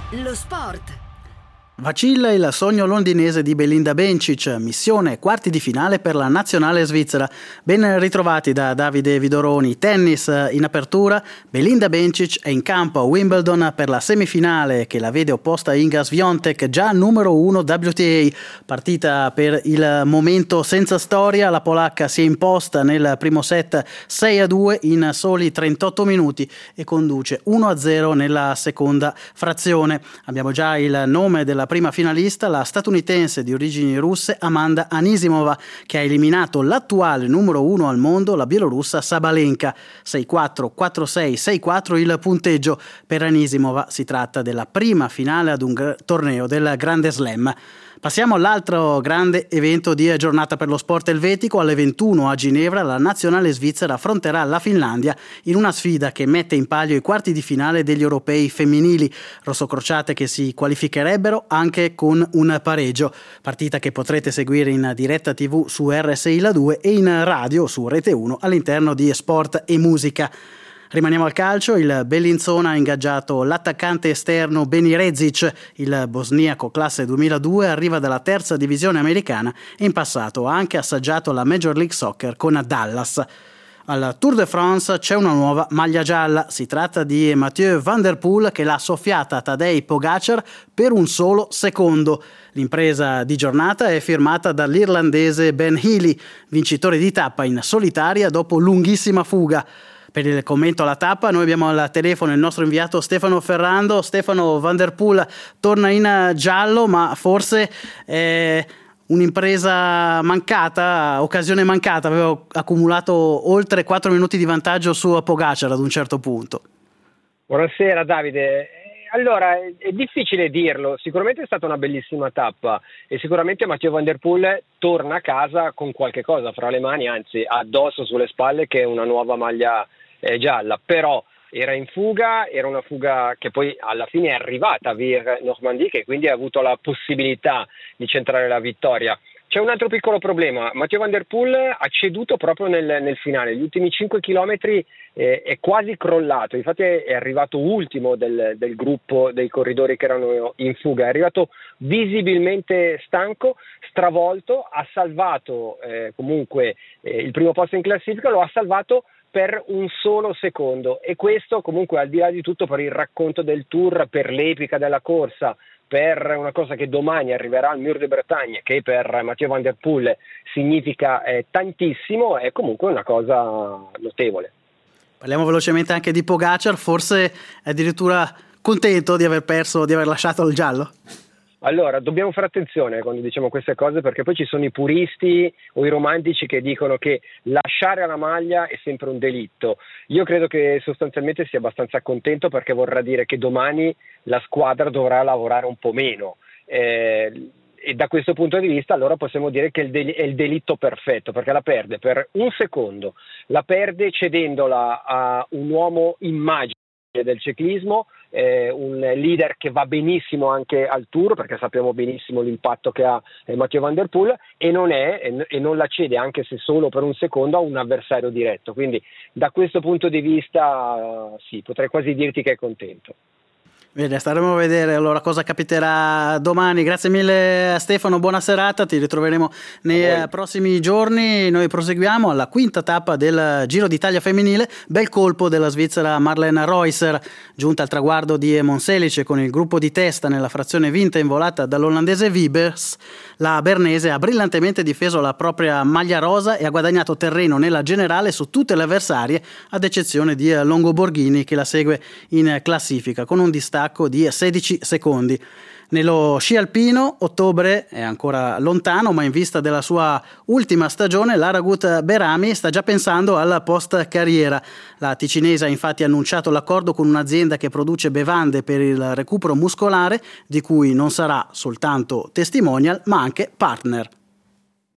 Lo sport. Vacilla il sogno londinese di Belinda Bencic, missione quarti di finale per la nazionale svizzera. Ben ritrovati da Davide Vidoroni. Tennis in apertura, Belinda Bencic è in campo a Wimbledon per la semifinale che la vede opposta a Iga Swiatek, già numero 1 WTA. Partita per il momento senza storia, la polacca si è imposta nel primo set 6-2 in soli 38 minuti e conduce 1-0 nella seconda frazione. Abbiamo già il nome della prima finalista, la statunitense di origini russe Amanda Anisimova, che ha eliminato l'attuale numero 1 al mondo, la bielorussa Sabalenka. 6-4, 4-6, 6-4 il punteggio. Per Anisimova si tratta della prima finale ad un torneo del Grande Slam. Passiamo all'altro grande evento di giornata per lo sport elvetico. Alle 21 a Ginevra la nazionale svizzera affronterà la Finlandia in una sfida che mette in palio i quarti di finale degli europei femminili, rossocrociate che si qualificherebbero anche con un pareggio. Partita che potrete seguire in diretta TV su RSI La 2 e in radio su Rete 1 all'interno di Sport e Musica. Rimaniamo al calcio, il Bellinzona ha ingaggiato l'attaccante esterno Beni Rezic, il bosniaco classe 2002, arriva dalla terza divisione americana e in passato ha anche assaggiato la Major League Soccer con Dallas. Al Tour de France c'è una nuova maglia gialla, si tratta di Mathieu Van Der Poel che l'ha soffiata a Tadej Pogacar per un solo secondo. L'impresa di giornata è firmata dall'irlandese Ben Healy, vincitore di tappa in solitaria dopo lunghissima fuga. Per il commento alla tappa noi abbiamo al telefono il nostro inviato Stefano Ferrando. Stefano, Van Der Poel torna in giallo, ma forse è un'impresa mancata, occasione mancata, aveva accumulato oltre 4 minuti di vantaggio su Pogacar ad un certo punto. Buonasera Davide. Allora, è difficile dirlo, sicuramente è stata una bellissima tappa e sicuramente Mathieu Van Der Poel torna a casa con qualche cosa fra le mani, anzi addosso sulle spalle, che è una nuova maglia gialla, però era in fuga, era una fuga che poi alla fine è arrivata a Vir Normandie, che quindi ha avuto la possibilità di centrare la vittoria. C'è un altro piccolo problema, Mathieu Van Der Poel ha ceduto proprio nel finale, gli ultimi 5 chilometri è quasi crollato, infatti è arrivato ultimo del gruppo dei corridori che erano in fuga, è arrivato visibilmente stanco, stravolto, ha salvato comunque il primo posto in classifica, lo ha salvato per un solo secondo e questo comunque al di là di tutto per il racconto del Tour, per l'epica della corsa, per una cosa che domani arriverà al Mur de Bretagne, che per Mathieu Van Der Poel significa tantissimo, è comunque una cosa notevole. Parliamo velocemente anche di Pogacar, forse è addirittura contento di aver perso, di aver lasciato il giallo? Allora, dobbiamo fare attenzione quando diciamo queste cose, perché poi ci sono i puristi o i romantici che dicono che lasciare la maglia è sempre un delitto. Io credo che sostanzialmente sia abbastanza contento, perché vorrà dire che domani la squadra dovrà lavorare un po' meno. E da questo punto di vista allora possiamo dire che è il delitto perfetto, perché la perde per un secondo, la perde cedendola a un uomo immagine del ciclismo, un leader che va benissimo anche al Tour, perché sappiamo benissimo l'impatto che ha Mathieu Van Der Poel, e non la cede, anche se solo per un secondo, a un avversario diretto. Quindi da questo punto di vista sì, potrei quasi dirti che è contento. Bene, staremo a vedere allora cosa capiterà domani. Grazie mille a Stefano, buona serata, ti ritroveremo nei prossimi giorni. Noi proseguiamo alla quinta tappa del Giro d'Italia femminile, bel colpo della svizzera Marlene Reusser, giunta al traguardo di Monselice con il gruppo di testa nella frazione vinta in volata dall'olandese Wiebers. La bernese ha brillantemente difeso la propria maglia rosa e ha guadagnato terreno nella generale su tutte le avversarie, ad eccezione di Longo Borghini che la segue in classifica con un distacco di 16 secondi. Nello sci alpino, ottobre è ancora lontano, ma in vista della sua ultima stagione, l'Aragut Berami sta già pensando al post carriera. La ticinese ha infatti annunciato l'accordo con un'azienda che produce bevande per il recupero muscolare, di cui non sarà soltanto testimonial, ma anche partner.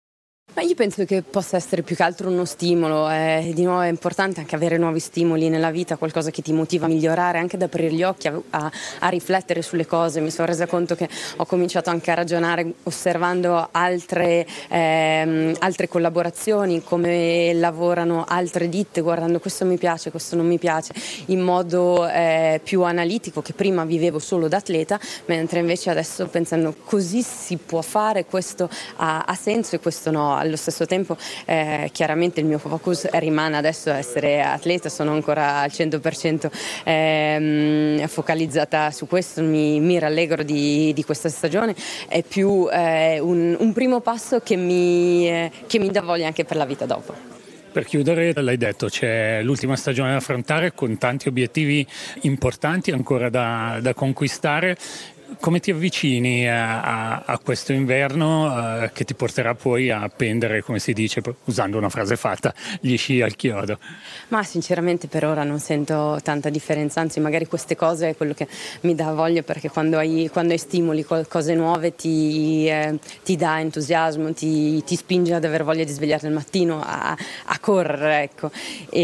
Ma io penso che possa essere più che altro uno stimolo, di nuovo è importante anche avere nuovi stimoli nella vita, qualcosa che ti motiva a migliorare, anche ad aprire gli occhi, a riflettere sulle cose. Mi sono resa conto che ho cominciato anche a ragionare osservando altre collaborazioni, come lavorano altre ditte, guardando questo mi piace, questo non mi piace, in modo più analitico, che prima vivevo solo da atleta, mentre invece adesso pensando così si può fare, questo ha senso e questo no. Allo stesso tempo chiaramente il mio focus rimane adesso essere atleta, sono ancora al 100% focalizzata su questo, mi rallegro di questa stagione, è più un primo passo che mi dà voglia anche per la vita dopo. Per chiudere, l'hai detto, c'è l'ultima stagione da affrontare con tanti obiettivi importanti ancora da conquistare. Come ti avvicini a questo inverno che ti porterà poi a appendere, come si dice, usando una frase fatta, gli sci al chiodo? Ma sinceramente per ora non sento tanta differenza, anzi magari queste cose è quello che mi dà voglia, perché quando hai stimoli, cose nuove ti dà entusiasmo, ti spinge ad avere voglia di svegliarti al mattino, a correre, ecco.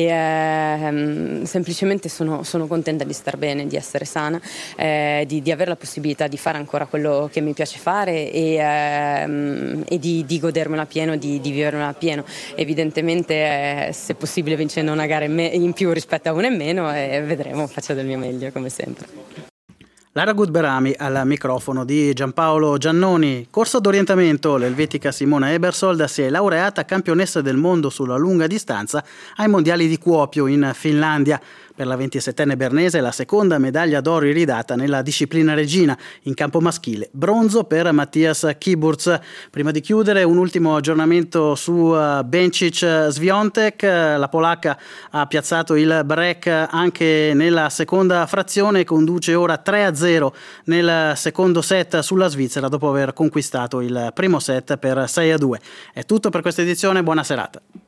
E semplicemente sono contenta di star bene, di essere sana, di avere la possibilità di fare ancora quello che mi piace fare e di godermela pieno, di vivermela pieno. Evidentemente se possibile vincendo una gara in più rispetto a una in meno, vedremo, faccio del mio meglio come sempre. Lara Gutberami al microfono di Giampaolo Giannoni. Corsa d'orientamento, l'elvetica Simona Ebersold si è laureata campionessa del mondo sulla lunga distanza ai mondiali di Kuopio in Finlandia. Per la 27enne bernese la seconda medaglia d'oro iridata nella disciplina regina in campo maschile. Bronzo per Mattias Kiburz. Prima di chiudere un ultimo aggiornamento su Bencic-Swiatek. La polacca ha piazzato il break anche nella seconda frazione e conduce ora 3-0 nel secondo set sulla Svizzera dopo aver conquistato il primo set per 6-2. È tutto per questa edizione, buona serata.